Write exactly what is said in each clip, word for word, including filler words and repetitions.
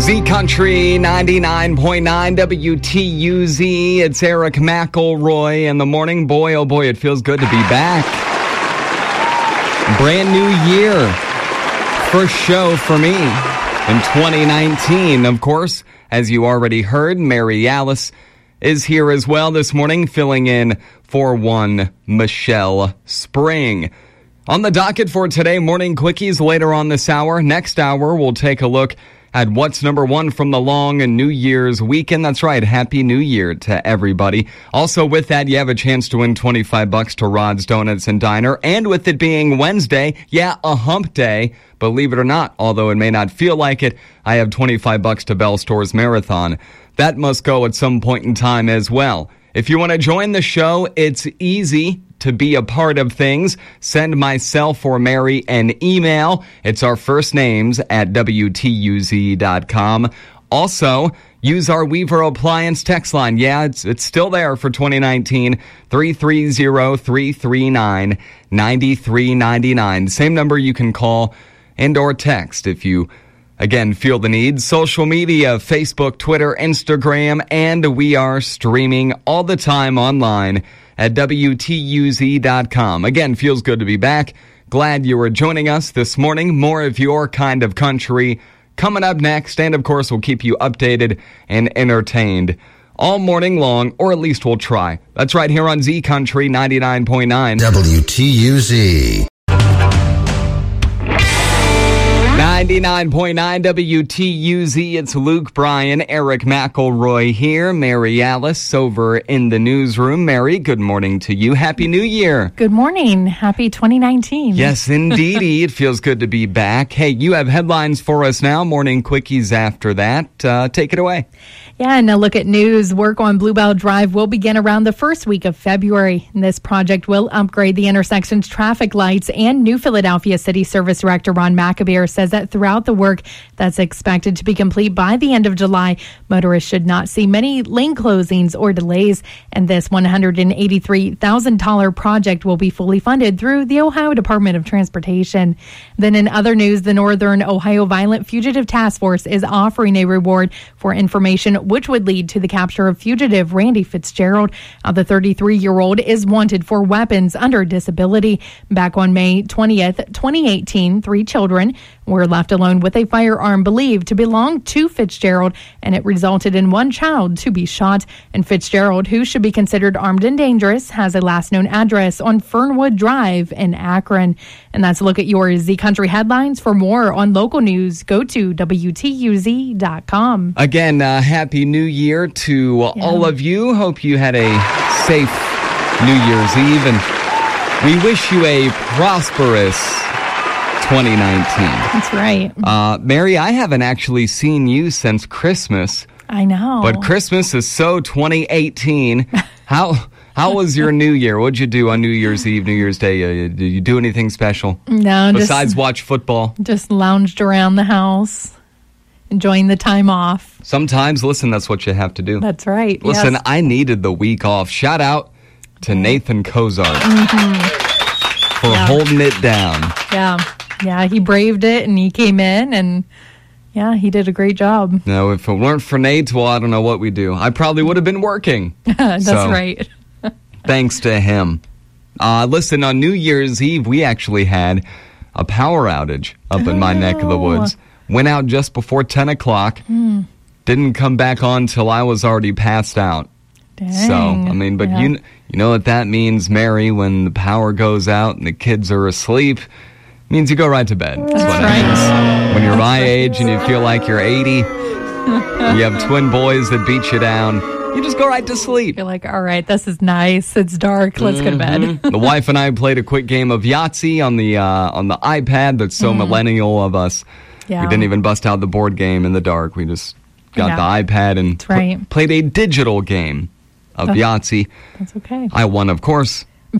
Z Country ninety-nine point nine W T U Z. It's Eric McElroy in the morning. Boy, oh boy, it feels good to be back. Brand new year. First show for me in twenty nineteen. Of course, as you already heard, Mary Alice is here as well this morning, filling in for one Michelle Spring. On the docket for today, morning quickies later on this hour. Next hour, we'll take a look at what's number one from the long New Year's weekend. That's right. Happy New Year to everybody. Also with that, you have a chance to win twenty-five bucks to Rod's Donuts and Diner. And with it being Wednesday, yeah, a hump day. Believe it or not, although it may not feel like it, I have twenty-five bucks to Bell Stores Marathon. That must go at some point in time as well. If you want to join the show, it's easy to be a part of things. Send myself or Mary an email. It's our first names at W T U Z dot com. Also, use our Weaver Appliance text line. Yeah, it's it's still there for twenty nineteen. three three zero, three three nine, nine three nine nine. Same number you can call and or text if you, again, feel the need. Social media, Facebook, Twitter, Instagram, and we are streaming all the time online at W T U Z dot com. Again, feels good to be back. Glad you were joining us this morning. More of your kind of country coming up next. And, of course, we'll keep you updated and entertained all morning long, or at least we'll try. That's right here on Z Country ninety-nine point nine. W T U Z. ninety-nine point nine W T U Z. It's Luke Bryan, Eric McElroy here. Mary Alice over in the newsroom. Mary, good morning to you. Happy New Year. Good morning. Happy twenty nineteen. Yes, indeedy. It feels good to be back. Hey, you have headlines for us now. Morning quickies after that. Uh, take it away. Yeah, and a look at news. Work on Bluebell Drive will begin around the first week of February. And this project will upgrade the intersection's traffic lights, and New Philadelphia City Service Director Ron McAbeer says that throughout the work that's expected to be complete by the end of July, motorists should not see many lane closings or delays. And this one hundred eighty-three thousand dollars project will be fully funded through the Ohio Department of Transportation. Then in other news, the Northern Ohio Violent Fugitive Task Force is offering a reward for information which would lead to the capture of fugitive Randy Fitzgerald. Uh, the thirty-three-year-old is wanted for weapons under disability. Back on May twentieth, twenty eighteen, three children were left alone with a firearm believed to belong to Fitzgerald, and it resulted in one child to be shot. And Fitzgerald, who should be considered armed and dangerous, has a last known address on Fernwood Drive in Akron. And that's a look at your Z Country headlines. For more on local news, go to W T U Z dot com. Again, uh, Happy New Year to uh, Yeah. all of you. Hope you had a safe New Year's Eve, and we wish you a prosperous twenty nineteen. That's right. Uh, Mary, I haven't actually seen you since Christmas, I know. but Christmas is so twenty eighteen. How how was your New Year? What'd you do on New Year's Eve, New Year's Day? Uh, did you do anything special no, besides just, watch football? just lounged around the house, enjoying the time off. Sometimes, listen, that's what you have to do. That's right. Listen, yes. I needed the week off. Shout out to Nathan Kozart Mm-hmm. for Yeah. holding it down. Yeah. Yeah, he braved it, and he came in, and yeah, he did a great job. No, if it weren't for Nate, well, I don't know what we'd do. I probably would have been working. That's So, right. Thanks to him. Uh, listen, on New Year's Eve, we actually had a power outage up in my neck of the woods. Went out just before ten o'clock. Hmm. Didn't come back on till I was already passed out. Dang. So, I mean, but Yeah. you you know what that means, Mary, when the power goes out and the kids are asleep, it means you go right to bed. That's, what right. it means. When you're my age and you feel like you're eighty, you have twin boys that beat you down, you just go right to sleep. You're like, all right, this is nice. It's dark. Let's go to bed. The wife and I played a quick game of Yahtzee on the uh, on the iPad. That's so millennial of us. Yeah. We didn't even bust out the board game in the dark. We just got Yeah. the iPad and That's right. pl- played a digital game of That's- Yahtzee. That's okay. I won, of course.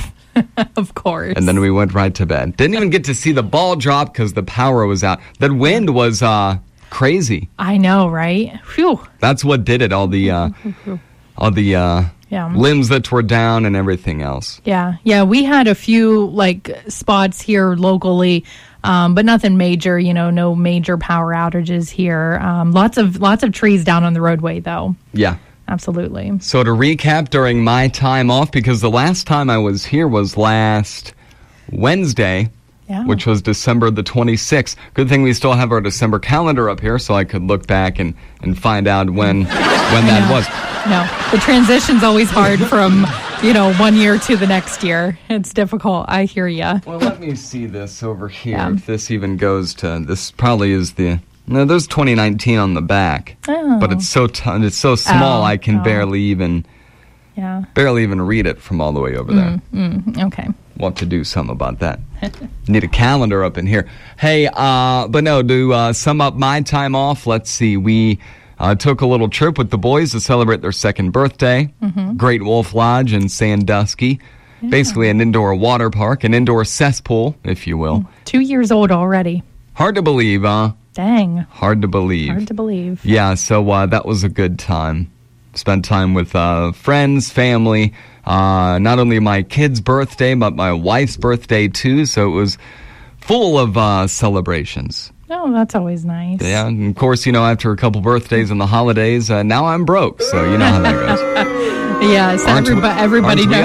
Of course. And then we went right to bed. Didn't even get to see the ball drop because the power was out. The wind was uh, crazy. I know, right? Phew. That's what did it. All the uh, all the uh, Yeah. limbs that were down and everything else. Yeah. Yeah. We had a few like spots here locally Um, but nothing major, you know, no major power outages here. Um, lots of lots of trees down on the roadway, though. Yeah. Absolutely. So to recap, during my time off, because the last time I was here was last Wednesday, Yeah. which was December the twenty-sixth. Good thing we still have our December calendar up here, so I could look back and, and find out when when that was. No, the transition's always hard from, you know, one year to the next year. It's difficult. I hear ya. Well, let me see this over here. Yeah. If this even goes to, this probably is the, no, there's twenty nineteen on the back. Oh. But it's so t- it's so small, Oh, I can oh. barely even, Yeah. barely even read it from all the way over there. Mm, okay. We'll have to do something about that. Need a calendar up in here. Hey, uh, but no, to uh, sum up my time off, let's see. We uh, took a little trip with the boys to celebrate their second birthday. Mm-hmm. Great Wolf Lodge in Sandusky. Yeah. Basically an indoor water park, an indoor cesspool, if you will. Two years old already. Hard to believe, huh? Dang. Hard to believe. Hard to believe. Yeah, so uh, that was a good time. Spent time with uh, friends, family. Uh, not only my kid's birthday, but my wife's birthday, too. So it was full of uh, celebrations. Oh, that's always nice. Yeah, and of course, you know, after a couple birthdays and the holidays, uh, now I'm broke. So you know how that goes. Yes, Aren't we- everybody, everybody aren't we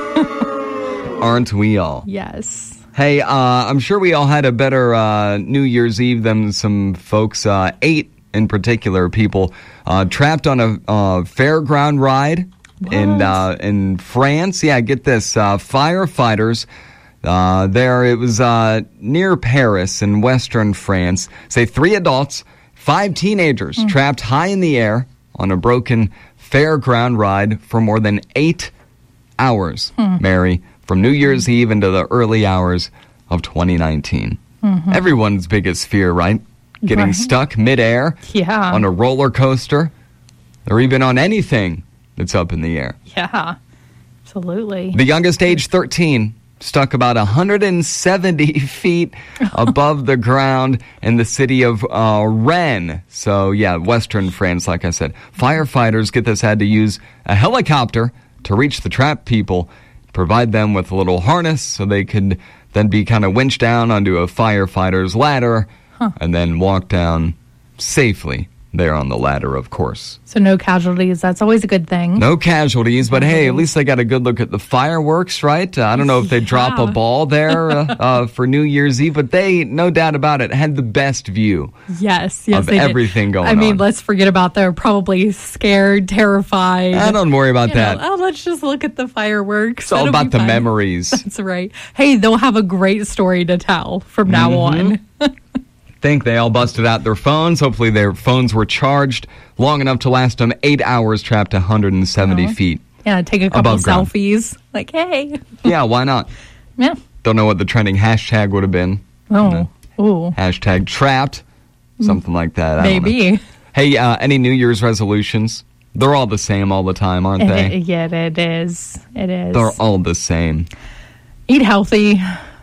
knows. Aren't we all? Yes. Hey, uh, I'm sure we all had a better uh, New Year's Eve than some folks. Uh, eight, in particular, people uh, trapped on a uh, fairground ride in uh, in France. Yeah, get this. Uh, firefighters uh, there, it was uh, near Paris in western France. Say three adults, five teenagers Mm. trapped high in the air on a broken fairground ride for more than eight hours, Hmm. Mary, from New Year's Eve into the early hours of twenty nineteen. Mm-hmm. Everyone's biggest fear, right? Getting Right. stuck midair Yeah. on a roller coaster or even on anything that's up in the air. Yeah. Absolutely. The youngest, age thirteen, stuck about one hundred seventy feet above the ground in the city of uh, Rennes. So, yeah, western France, like I said. Firefighters, get this, had to use a helicopter to reach the trapped people, provide them with a little harness so they could then be kind of winched down onto a firefighter's ladder Huh. and then walk down safely there on the ladder, of course. So no casualties. That's always a good thing. No casualties, but hey, at least they got a good look at the fireworks, right? Uh, I don't know if they drop a Yeah. ball there uh, uh, for New Year's Eve, but they, no doubt about it, had the best view. Yes. Yes. Of they did. everything going I mean, on. let's forget about they're probably scared, terrified. I don't worry about You know, that. oh, let's just look at the fireworks. It's all It'll about be the fine. memories. That's right. Hey, they'll have a great story to tell from now Mm-hmm. on. Think they all busted out their phones. Hopefully their phones were charged long enough to last them eight hours trapped one hundred seventy Oh. feet. Yeah, take a couple Above ground. selfies. Like, hey. Yeah, why not? Yeah. Don't know what the trending hashtag would have been. Oh. Ooh. Hashtag trapped. Something like that. I don't know. Maybe. Hey, uh, any New Year's resolutions? They're all the same all the time, aren't It- they? yeah, it is. It is. They're all the same. Eat healthy.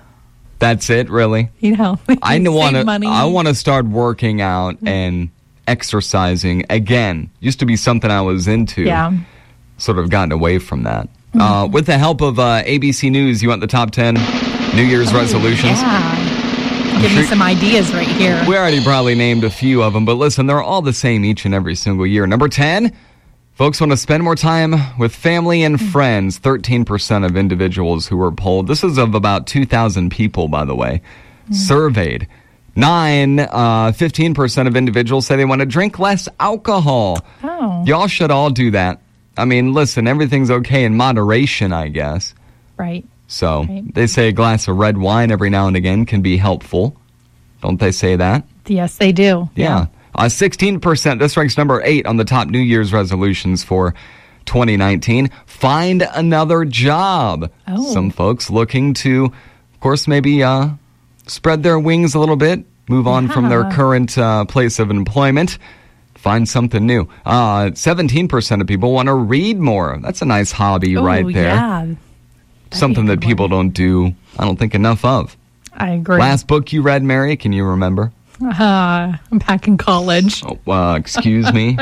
That's it, really? Eat healthy. I Save want to. money. I want to start working out and exercising again. Used to be something I was into. Yeah. Sort of gotten away from that. Uh, with the help of uh, A B C News, you want the top ten New Year's resolutions? Yeah. Give me sure- some ideas right here. We already probably named a few of them, but listen, they're all the same each and every single year. Number ten, folks want to spend more time with family and friends. thirteen percent of individuals who were polled. This is of about two thousand people, by the way, surveyed. Nine, uh, fifteen percent of individuals say they want to drink less alcohol. Oh. Y'all should all do that. I mean, listen, everything's okay in moderation, I guess. Right. So Right. they say a glass of red wine every now and again can be helpful. Don't they say that? Yes, they do. Yeah. Uh, sixteen percent. This ranks number eight on the top New Year's resolutions for twenty nineteen. Find another job. Oh. Some folks looking to, of course, maybe uh, spread their wings a little bit, move on from their Yeah. current uh, place of employment, find something new. Uh, seventeen percent of people want to read more. That's a nice hobby Oh, right there. yeah. Something be a that good people one. don't do, I don't think, enough of. I agree. Last book you read, Mary, can you remember? Uh, I'm back in college. Oh, uh, excuse me.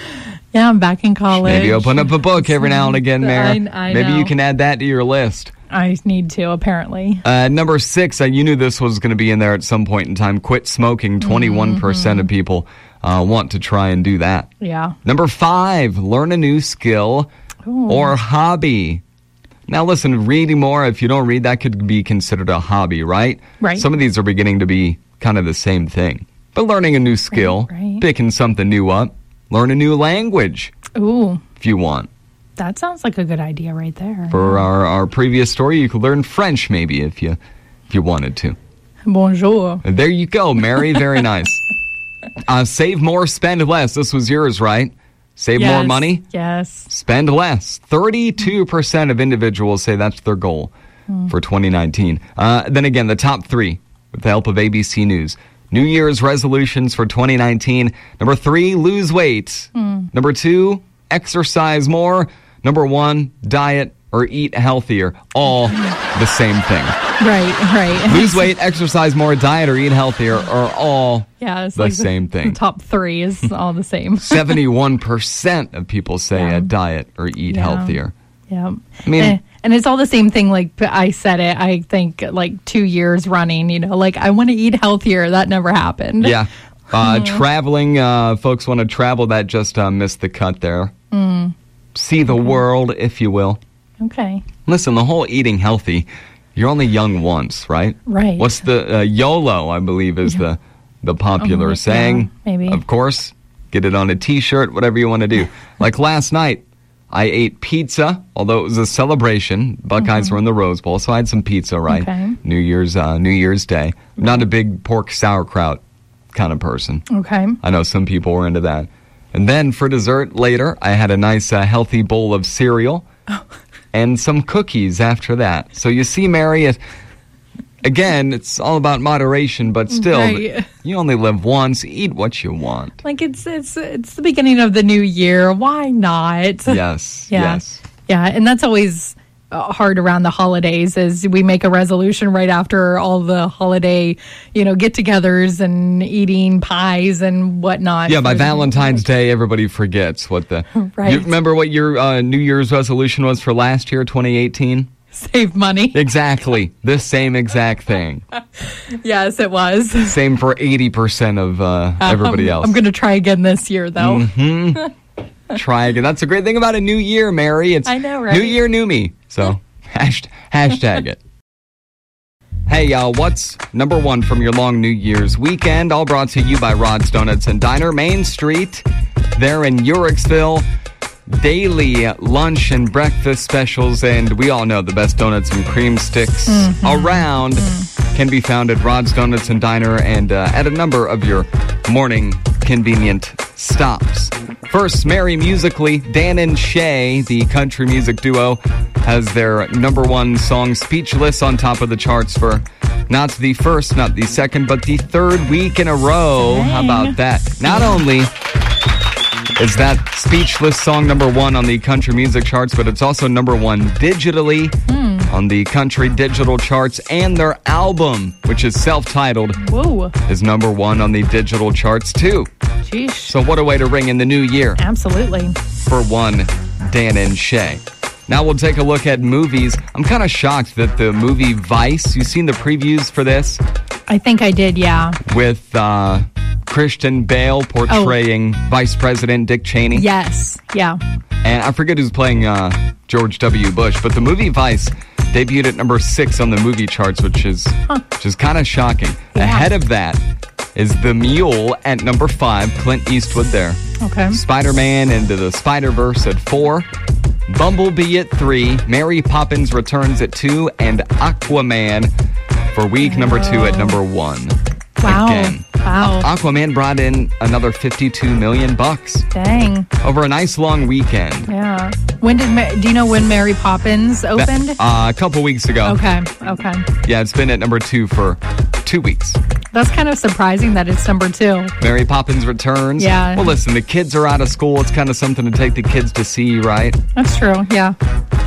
Yeah, I'm back in college. Maybe open up a book every now and again, Mary. I- I Maybe you know. can add that to your list. I need to, apparently. Uh, number six, uh, you knew this was going to be in there at some point in time. Quit smoking. twenty-one percent Mm-hmm. of people uh, want to try and do that. Yeah. Number five, learn a new skill Ooh. or hobby. Now, listen, reading more, if you don't read, that could be considered a hobby, right? Right. Some of these are beginning to be kind of the same thing. But learning a new skill, Right, right. picking something new up, learn a new language Ooh, if you want. that sounds like a good idea right there. For our, our previous story, you could learn French maybe if you if you wanted to. Bonjour. And there you go, Mary. Very nice. Uh, save more, spend less. This was yours, right? Save Yes, more money, Yes. spend less. thirty-two percent of individuals say that's their goal for twenty nineteen. Uh, then again, the top three, with the help of A B C News. New Year's resolutions for twenty nineteen. Number three, lose weight. Number two, exercise more. Number one, diet or eat healthier. All the same thing. Right, right. Lose weight, exercise more, diet or eat healthier are all Yeah, it's the like same the, thing. The top three is all the same. seventy-one percent of people say Yeah. a diet or eat Yeah. healthier. Yeah. I mean- and, and it's all the same thing. Like I said it, I think like two years running, you know, like I want to eat healthier. That never happened. Yeah. Uh, Mm-hmm. traveling, uh, folks want to travel. That just uh, missed the cut there. Mm. See the world, if you will. Okay. Listen, the whole eating healthy, you're only young once, right? Right. What's the uh, YOLO, I believe, is the, the popular Oh, yeah, saying. maybe. Of course, get it on a T-shirt, whatever you want to do. Like last night, I ate pizza, although it was a celebration. Buckeyes were in the Rose Bowl, so I had some pizza, right? Okay. New Year's uh, New Year's Day. I'm not a big pork sauerkraut kind of person. Okay. I know some people were into that. And then for dessert later, I had a nice uh, healthy bowl of cereal and some cookies after that. So you see, Mary, it, again, it's all about moderation, but still, Right. you only live once. Eat what you want. Like it's it's it's the beginning of the new year. Why not? Yes, Yeah. yes. Yeah, and that's always uh, hard around the holidays is we make a resolution right after all the holiday, you know, get-togethers and eating pies and whatnot. Yeah, by For- Valentine's Day, everybody forgets what the... Right. You remember what your uh, New Year's resolution was for last year, twenty eighteen? Save money. Exactly. The same exact thing. Yes, it was. Same for eighty percent of uh, everybody I'm, else. I'm going to try again this year, though. Mm-hmm. Try again. That's a great thing about a new year, Mary. It's I know, right? New year, new me. So hasht- hashtag it. Hey, y'all, what's number one from your long New Year's weekend? All brought to you by Rod's Donuts and Diner, Main Street, there in Uricksville. Daily lunch and breakfast specials, and we all know the best donuts and cream sticks Mm-hmm. around can be found at Rod's Donuts and Diner and uh, at a number of your morning convenient stops. First, Merry Musically, Dan and Shay, the country music duo, has their number one song, Speechless, on top of the charts for not the first, not the second, but the third week in a row. How Dang. about that? Not only is that Speechless song number one on the country music charts, but it's also number one digitally on the country digital charts, and their album, which is self-titled, Whoa. is number one on the digital charts too. Sheesh. So what a way to ring in the new year Absolutely. for one Dan and Shay. Now we'll take a look at movies. I'm kind of shocked that the movie Vice, you've seen the previews for this, I think I did, yeah. with uh, Christian Bale portraying Vice President Dick Cheney. Yes. Yeah. And I forget who's playing uh, George W. Bush, but the movie Vice debuted at number six on the movie charts, which is which is kind of shocking. Yeah. Ahead of that is The Mule at number five, Clint Eastwood there. Okay. Spider-Man Into the Spider-Verse at four, Bumblebee at three, Mary Poppins Returns at two, and Aquaman for week number two at number one. Wow. Again. Wow. Aquaman brought in another fifty-two million bucks Dang. over a nice long weekend. Yeah. When did Ma- do you know when Mary Poppins opened? Uh, a couple weeks ago. Okay. Okay. Yeah, it's been at number two for two weeks. That's kind of surprising that it's number two. Mary Poppins Returns. Yeah. Well, listen, the kids are out of school. It's kind of something to take the kids to see, right? That's true. Yeah.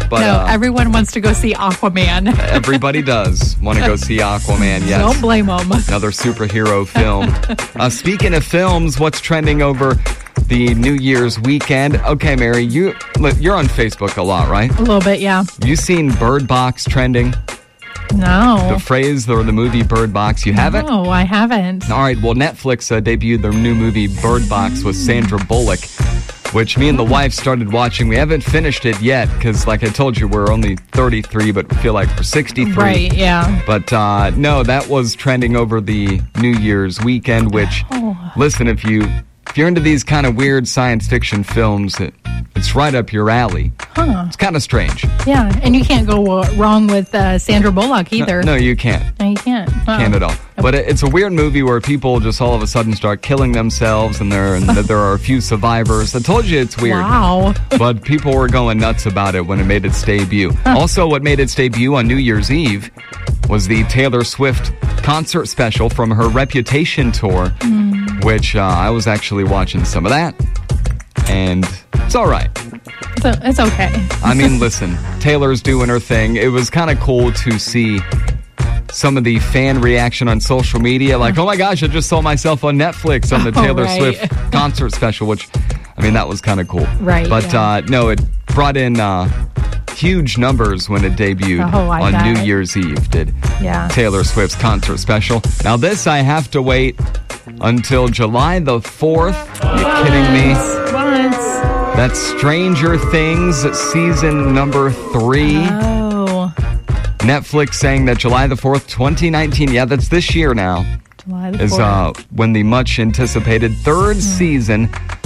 But no, uh, everyone wants to go see Aquaman. everybody does want to go see Aquaman, yes. Don't blame them. Another superhero film. uh, speaking of films, what's trending over the New Year's weekend? Okay, Mary, you, look, you're on Facebook a lot, right? A little bit, yeah. You seen Bird Box trending? No. The phrase or the movie Bird Box, you haven't? No, I haven't. All right, well, Netflix uh, debuted their new movie Bird Box with Sandra Bullock, which me and the wife started watching. We haven't finished it yet because, like I told you, we're only thirty-three, but feel like we're sixty-three. Right, yeah. But uh, no, that was trending over the New Year's weekend, which, oh. listen, if, you, if you're into these kind of weird science fiction films, it, it's right up your alley. Huh. It's kind of strange. Yeah, and you can't go wrong with uh, Sandra Bullock either. No, no, you can't. No, you can't. Uh-oh. Can't at all. But it's a weird movie where people just all of a sudden start killing themselves, and there and there are a few survivors. I told you it's weird. Wow. But people were going nuts about it when it made its debut. Also, what made its debut on New Year's Eve was the Taylor Swift concert special from her Reputation tour, mm. which uh, I was actually watching some of that, and it's all right. So it's okay. I mean, listen, Taylor's doing her thing. It was kind of cool to see some of the fan reaction on social media, like, oh my gosh, I just saw myself on Netflix on the oh, Taylor right. Swift concert special, which, I mean, that was kind of cool. Right. But yeah. uh, no, it brought in uh, huge numbers when it debuted oh, I on bet. New Year's Eve, did yeah. Taylor Swift's concert special. Now, this I have to wait until July the fourth. Are you what? kidding me? What? That's Stranger Things season number three. Oh. Netflix saying that July the fourth, twenty nineteen, yeah, that's this year now, July the is uh, when the much-anticipated third mm. season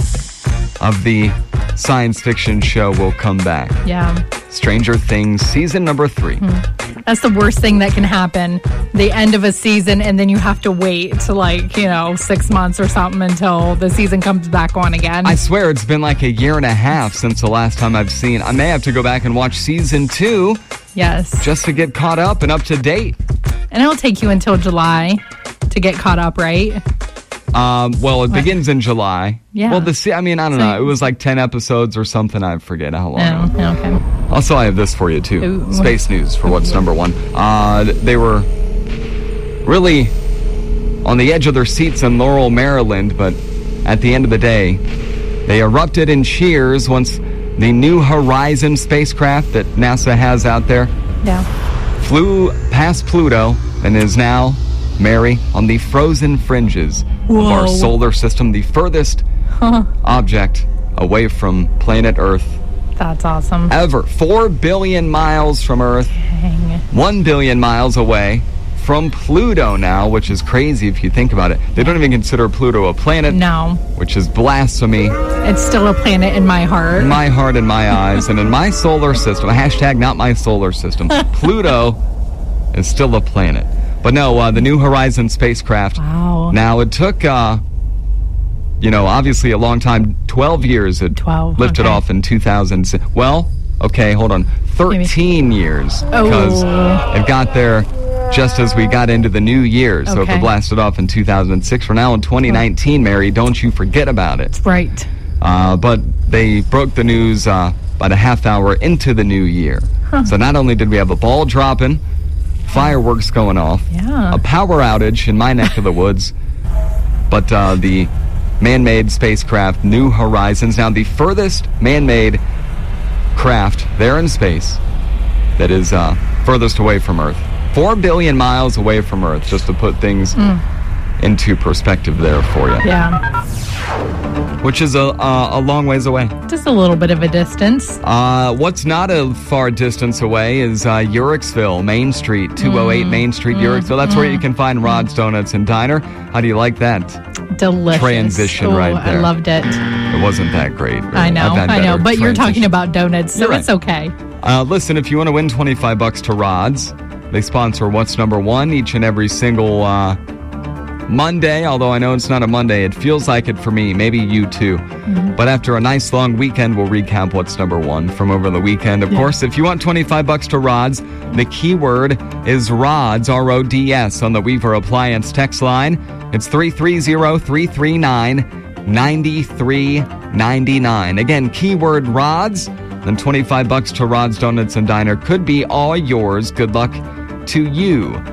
of the science fiction show will come back. Yeah. Stranger Things season number three. Mm. That's the worst thing that can happen. The end of a season, and then you have to wait to, like, you know, six months or something until the season comes back on again. I swear it's been like a year and a half since the last time I've seen. I may have to go back and watch season two. Yes. Just to get caught up and up to date. And it'll take you until July to get caught up, right? Um, well, it what? begins in July. Yeah. Well, the I mean, I don't so, know. It was like ten episodes or something. I forget how long. Oh, okay. Also, I have this for you, too. Ooh. Space news for what's number one. Uh, they were really on the edge of their seats in Laurel, Maryland, but at the end of the day, they erupted in cheers once the New Horizons spacecraft that NASA has out there yeah. flew past Pluto and is now, Mary, on the frozen fringes Whoa. of our solar system, the furthest huh. object away from planet Earth. That's awesome. Ever. Four billion miles from Earth. Dang. One billion miles away from Pluto now, which is crazy if you think about it. They don't even consider Pluto a planet. No. Which is blasphemy. It's still a planet in my heart. In my heart and my eyes. And in my solar system, hashtag not my solar system, Pluto is still a planet. But no, uh, the New Horizons spacecraft. Wow. Now, it took, uh, you know, obviously a long time, twelve years. It twelve, lifted okay. off in two thousand six. Well, okay, hold on. thirteen Maybe. years. Because oh. it got there just as we got into the new year. So okay. if it blasted off in two thousand six, we're now in twenty nineteen, Mary. Don't you forget about it. Right. Uh, but they broke the news uh, about a half hour into the new year. Huh. So not only did we have a ball dropping, fireworks going off, yeah. a power outage in my neck of the woods, but uh, the man-made spacecraft New Horizons, now the furthest man-made craft there in space that is uh, furthest away from Earth. Four billion miles away from Earth, just to put things mm. into perspective there for you. Yeah. Which is a, uh, a long ways away. Just a little bit of a distance. Uh, what's not a far distance away is uh, Uricksville, Main Street, two oh eight mm. Main Street, mm. Uricksville. That's mm. where you can find Rod's Donuts and Diner. How do you like that? Delicious. Transition oh, right there. I loved it. It wasn't that great. I know, I know, but you're talking about donuts, so right. it's okay. Uh, listen, if you want to win twenty-five bucks to Rod's, they sponsor What's Number One each and every single uh, Monday, although I know it's not a Monday. It feels like it for me, maybe you too. Mm-hmm. But after a nice long weekend, we'll recap What's Number One from over the weekend. Of yeah. course, if you want twenty-five bucks to Rod's, the keyword is Rod's, R O D S, on the Weaver Appliance text line. It's three three zero, three three nine, nine three nine nine. Again, keyword Rod's Then twenty-five bucks to Rod's Donuts and Diner could be all yours. Good luck to you.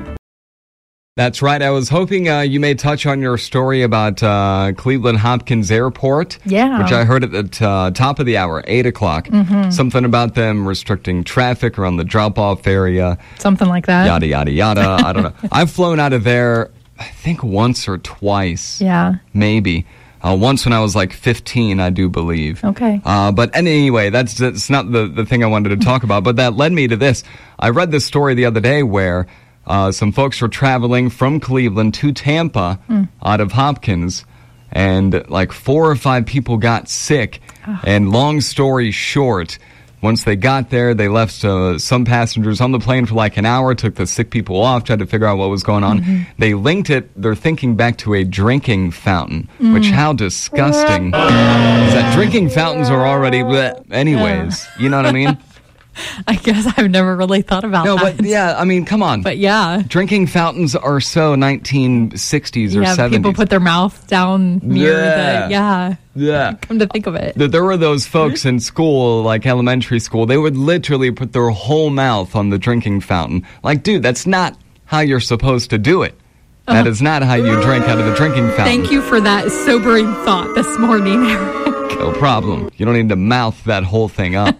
That's right. I was hoping uh, you may touch on your story about uh, Cleveland Hopkins Airport. Yeah. Which I heard at the uh, top of the hour, eight o'clock. Mm-hmm. Something about them restricting traffic around the drop-off area. Something like that. Yada, yada, yada. I don't know. I've flown out of there, I think, once or twice. Yeah. Maybe. Uh, once when I was like fifteen, I do believe. Okay. Uh, but anyway, that's, that's not the, the thing I wanted to talk about. But that led me to this. I read this story the other day where uh, some folks were traveling from Cleveland to Tampa mm. out of Hopkins. And like four or five people got sick. Oh. And long story short, once they got there, they left uh, some passengers on the plane for like an hour, took the sick people off, tried to figure out what was going on. Mm-hmm. They linked it, they're thinking back to a drinking fountain, mm. which how disgusting is that? Drinking fountains are already bleh, anyways. Yeah. You know what I mean? I guess I've never really thought about no, that. No, but yeah, I mean, come on. But yeah. Drinking fountains are so nineteen sixties or yeah, seventies. People put their mouth down near yeah. the, yeah. Yeah. Come to think of it. There were those folks in school, like elementary school, they would literally put their whole mouth on the drinking fountain. Like, dude, that's not how you're supposed to do it. That uh, is not how you drink out of the drinking fountain. Thank you for that sobering thought this morning, Eric. No problem. You don't need to mouth that whole thing up.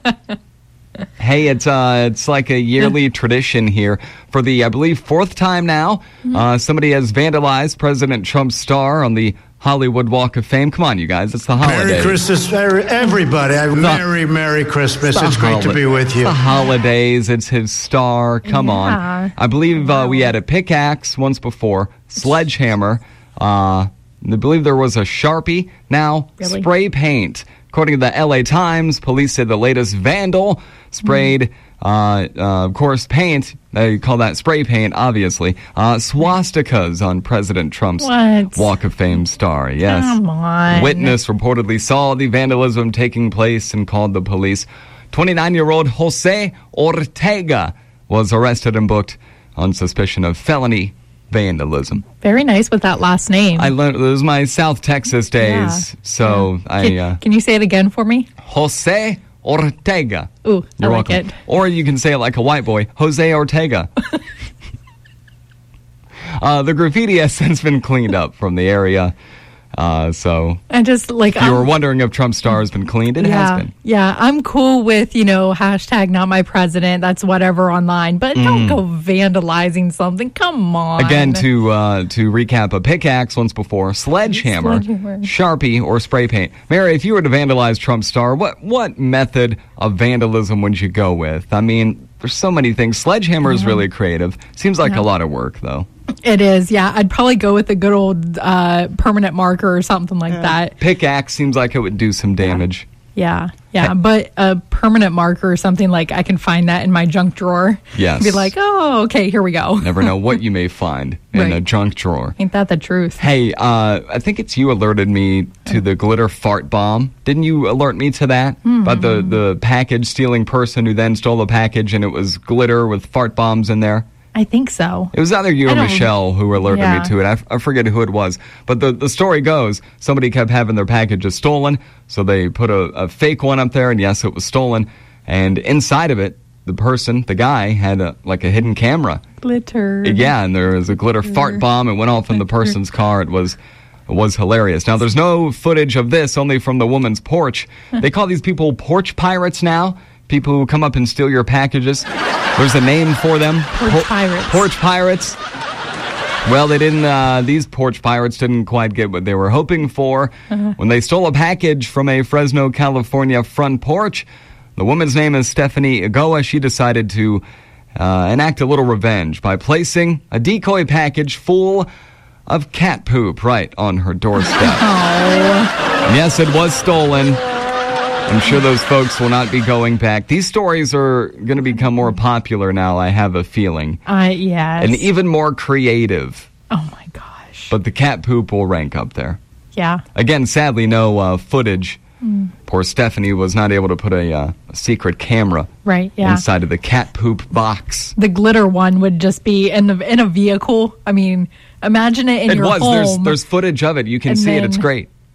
Hey, it's uh, it's like a yearly tradition here for the, I believe, fourth time now. Mm-hmm. Uh, somebody has vandalized President Trump's star on the Hollywood Walk of Fame. Come on, you guys. It's the holidays. Merry Christmas, everybody. The, Merry, Merry Christmas. It's, it's great holi- to be with you. It's the holidays. It's his star. Come yeah. on. I believe wow. uh, we had a pickaxe once before, sledgehammer. Uh, I believe there was a Sharpie. Now, really? Spray paint. According to the L A Times, police said the latest vandal sprayed, mm. uh, uh, of course, paint. They call that spray paint, obviously. Uh, swastikas on President Trump's what? Walk of Fame star. Yes. Come on. Witness reportedly saw the vandalism taking place and called the police. twenty-nine-year-old Jose Ortega was arrested and booked on suspicion of felony vandalism. Very nice with that last name. I learned it was my South Texas days, yeah. so yeah. I. Can, uh, can you say it again for me? Jose Ortega. Ooh, You're I like welcome. it. Or you can say it like a white boy, Jose Ortega. uh, the graffiti has since been cleaned up from the area. Uh, so, and just like if you were wondering if Trump's star has been cleaned, it yeah, has been. Yeah, I'm cool with, you know, hashtag not my president. That's whatever online, but mm. don't go vandalizing something. Come on. Again, to uh, to recap, a pickaxe once before, sledgehammer, sledgehammer, Sharpie, or spray paint. Mary, if you were to vandalize Trump's star, what what method of vandalism would you go with? I mean, there's so many things. Sledgehammer is yeah. really creative. Seems like yeah. a lot of work, though. It is, yeah. I'd probably go with a good old uh, permanent marker or something like yeah. that. Pickaxe seems like it would do some damage. Yeah, yeah. yeah. But a permanent marker or something, like I can find that in my junk drawer. Yes. Be like, oh, okay, here we go. Never know what you may find in right. a junk drawer. Ain't that the truth? Hey, uh, I think it's you alerted me to the glitter fart bomb. Didn't you alert me to that? Mm-hmm. About the, the package stealing person who then stole the package and it was glitter with fart bombs in there? I think so. It was either you or Michelle who alerted yeah. me to it. I, f- I forget who it was. But the, the story goes, somebody kept having their packages stolen, so they put a, a fake one up there, and yes, it was stolen. And inside of it, the person, the guy, had a, like a hidden camera. Glitter. Yeah, and there was a glitter, glitter. fart bomb. It went off in the person's car. It was... It was hilarious. Now, there's no footage of this, only from the woman's porch. They call these people porch pirates now. People who come up and steal your packages. There's a name for them. Porch Por- pirates. Porch pirates. Well, they didn't, uh, these porch pirates didn't quite get what they were hoping for. Uh-huh. When they stole a package from a Fresno, California front porch, the woman's name is Stephanie Igoa. She decided to uh, enact a little revenge by placing a decoy package full of cat poop right on her doorstep. Oh. Yes, it was stolen. I'm sure those folks will not be going back. These stories are going to become more popular now, I have a feeling. Uh, yes. And even more creative. Oh, my gosh. But the cat poop will rank up there. Yeah. Again, sadly, no uh, footage. Mm. Poor Stephanie was not able to put a, uh, a secret camera right, yeah. inside of the cat poop box. The glitter one would just be in, the, in a vehicle. I mean, imagine it in it your was. home. There's, there's footage of it. You can see then, it. It's great.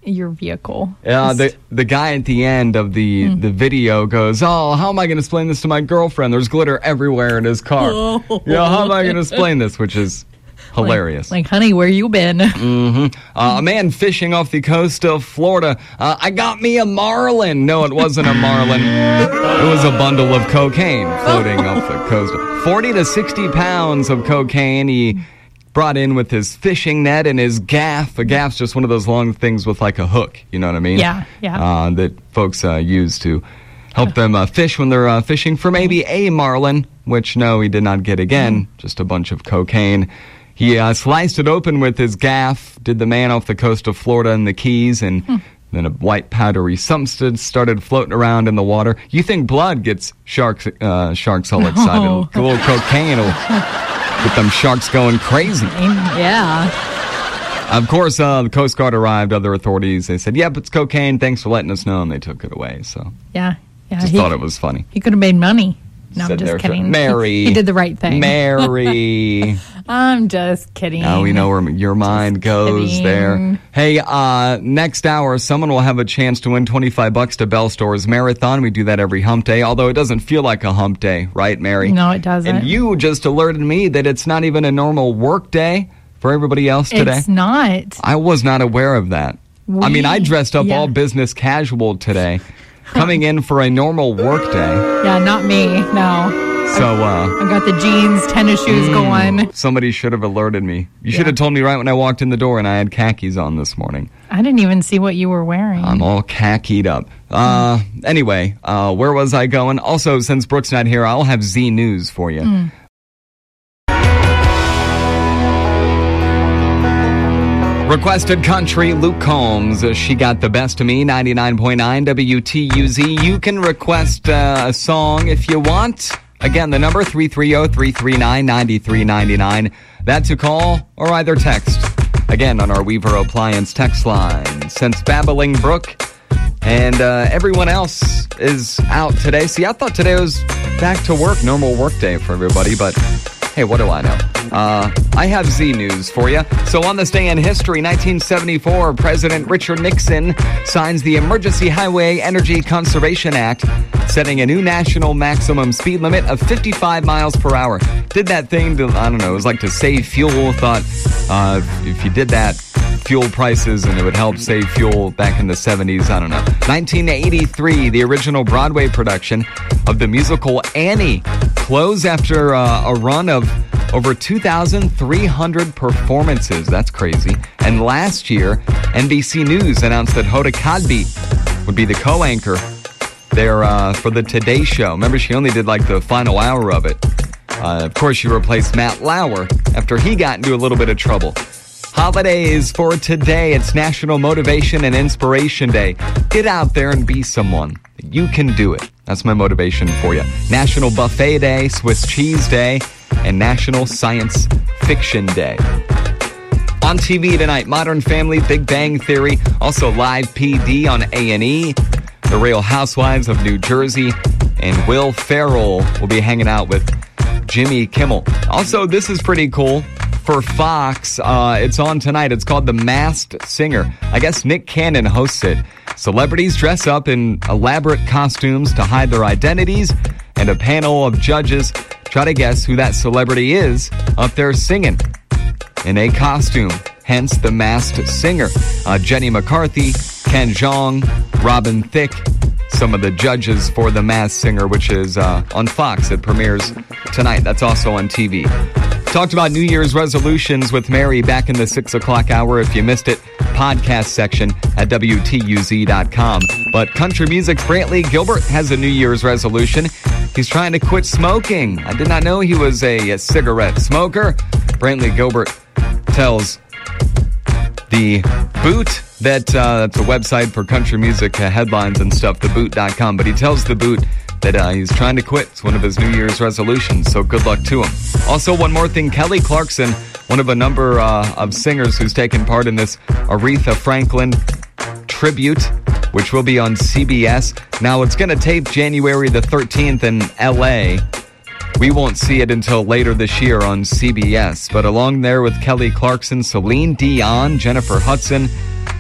your vehicle. Yeah, uh, the the guy at the end of the, mm. the video goes, oh, how am I going to explain this to my girlfriend? There's glitter everywhere in his car. Oh. Yeah, how am I going to explain this? Which is hilarious. Like, like, honey, where you been? Mm-hmm. Uh, a man fishing off the coast of Florida. Uh, I got me a marlin. No, it wasn't a marlin. It was a bundle of cocaine floating off the coast. forty to sixty pounds of cocaine he brought in with his fishing net and his gaff. A gaff's just one of those long things with like a hook, you know what I mean? Yeah, yeah. Uh, that folks uh, use to help them uh, fish when they're uh, fishing for maybe a marlin, which no, he did not get again, just a bunch of cocaine. He uh, sliced it open with his gaff, did the man off the coast of Florida and the Keys, and hmm. then a white powdery substance started floating around in the water. You think blood gets sharks uh, sharks all excited. No. A little cocaine will get them sharks going crazy. Yeah. Of course, uh, the Coast Guard arrived, other authorities. They said, yep, it's cocaine. Thanks for letting us know. And they took it away. So yeah, yeah. Just he, thought it was funny. He could have made money. No, I'm just there, kidding. Mary. He, he did the right thing. Mary. I'm just kidding. Now we know where your mind just goes kidding. There. Hey, uh, next hour, someone will have a chance to win twenty-five bucks to Bell Stores Marathon. We do that every hump day, although it doesn't feel like a hump day, right, Mary? No, it doesn't. And you just alerted me that it's not even a normal work day for everybody else today. It's not. I was not aware of that. We, I mean, I dressed up yeah. all business casual today, coming in for a normal work day. Yeah, not me, no. So, uh... I've got the jeans, tennis shoes mm, going. Somebody should have alerted me. You yeah. should have told me right when I walked in the door and I had khakis on this morning. I didn't even see what you were wearing. I'm all khakied up. Uh, mm. Anyway, uh, where was I going? Also, since Brooke's not here, I'll have Z News for you. Mm. Requested country, Luke Combs. She got the best of me, ninety-nine point nine W T U Z. You can request uh, a song if you want. Again, the number three three zero, three three nine, nine three nine nine. That's a call or either text. Again, on our Weaver Appliance text line. Since babbling Brooke and uh, everyone else is out today. See, I thought today was back to work, normal work day for everybody, but hey, what do I know? Uh, I have Z News for you. So on this day in history, nineteen seventy-four, President Richard Nixon signs the Emergency Highway Energy Conservation Act, setting a new national maximum speed limit of fifty-five miles per hour. Did that thing to, I don't know, it was like to save fuel. Thought uh, if you did that, fuel prices and it would help save fuel back in the seventies. I don't know. nineteen eighty-three, the original Broadway production of the musical Annie closed after uh, a run of over two thousand three hundred performances. That's crazy. And last year, N B C News announced that Hoda Kotb would be the co-anchor there uh, for the Today Show. Remember, she only did like the final hour of it. Uh, of course, she replaced Matt Lauer after he got into a little bit of trouble. Holidays for today. It's National Motivation and Inspiration Day. Get out there and be someone. You can do it. That's my motivation for you. National Buffet Day, Swiss Cheese Day, and National Science Fiction Day. On T V tonight, Modern Family, Big Bang Theory, also Live P D on A and E, The Real Housewives of New Jersey, and Will Ferrell will be hanging out with Jimmy Kimmel. Also, this is pretty cool. For Fox, uh, it's on tonight. It's called The Masked Singer. I guess Nick Cannon hosts it. Celebrities dress up in elaborate costumes to hide their identities, and a panel of judges try to guess who that celebrity is up there singing in a costume. Hence, The Masked Singer. Uh, Jenny McCarthy, Ken Jeong, Robin Thicke, some of the judges for The Masked Singer, which is uh, on Fox. It premieres tonight. That's also on T V. Talked about New Year's resolutions with Mary back in the six o'clock hour. If you missed it, podcast section at W T U Z dot com. But country music's Brantley Gilbert has a New Year's resolution. He's trying to quit smoking. I did not know he was a, a cigarette smoker. Brantley Gilbert tells The Boot that uh, that's a website for country music uh, headlines and stuff, the boot dot com. But he tells The Boot that uh, he's trying to quit. It's one of his New Year's resolutions, so good luck to him. Also, one more thing, Kelly Clarkson, one of a number uh, of singers who's taken part in this Aretha Franklin tribute, which will be on C B S. Now, it's going to tape January the thirteenth in L A. We won't see it until later this year on C B S. But along there with Kelly Clarkson, Celine Dion, Jennifer Hudson,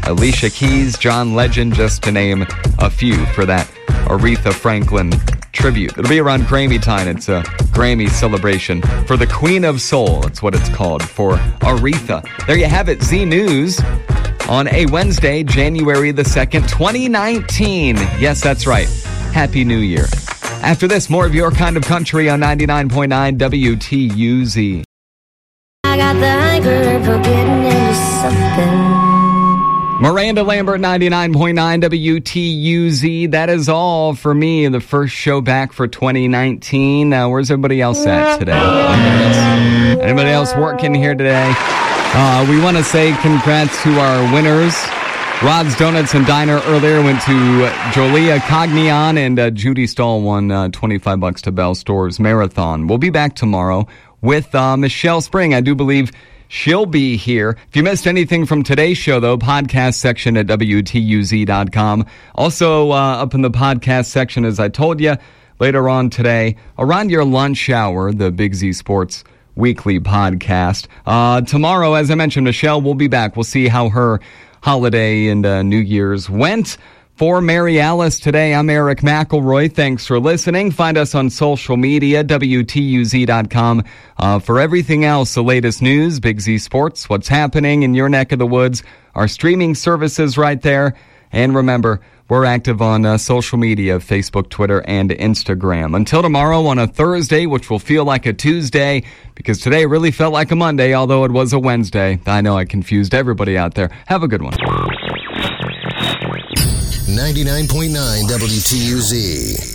Alicia Keys, John Legend, just to name a few for that Aretha Franklin tribute. It'll be around Grammy time. It's a Grammy celebration for the Queen of Soul. That's what it's called, for Aretha. There you have it, Z News on a Wednesday, January the second, twenty nineteen. Yes, that's right. Happy New Year. After this, more of your kind of country on ninety-nine point nine W T U Z. I got the hunger for getting into something. Miranda Lambert, ninety-nine point nine W T U Z. That is all for me. The first show back for twenty nineteen. Now, where's everybody else at today? Anybody else working here today? Uh, we want to say congrats to our winners. Rod's Donuts and Diner earlier went to Jolia Cognion, and uh, Judy Stahl won uh, twenty-five bucks to Bell Stores Marathon. We'll be back tomorrow with uh, Michelle Spring. I do believe she'll be here. If you missed anything from today's show, though, podcast section at W T U Z dot com. Also uh, up in the podcast section, as I told you, later on today, around your lunch hour, the Big Z Sports Weekly podcast. Uh, tomorrow, as I mentioned, Michelle will be back. We'll see how her holiday and uh, New Year's went. For Mary Alice today, I'm Eric McElroy. Thanks for listening. Find us on social media, W T U Z dot com. Uh, for everything else, the latest news, Big Z Sports, what's happening in your neck of the woods, our streaming services right there. And remember, we're active on uh, social media, Facebook, Twitter, and Instagram. Until tomorrow on a Thursday, which will feel like a Tuesday, because today really felt like a Monday, although it was a Wednesday. I know I confused everybody out there. Have a good one. ninety-nine point nine W T U Z.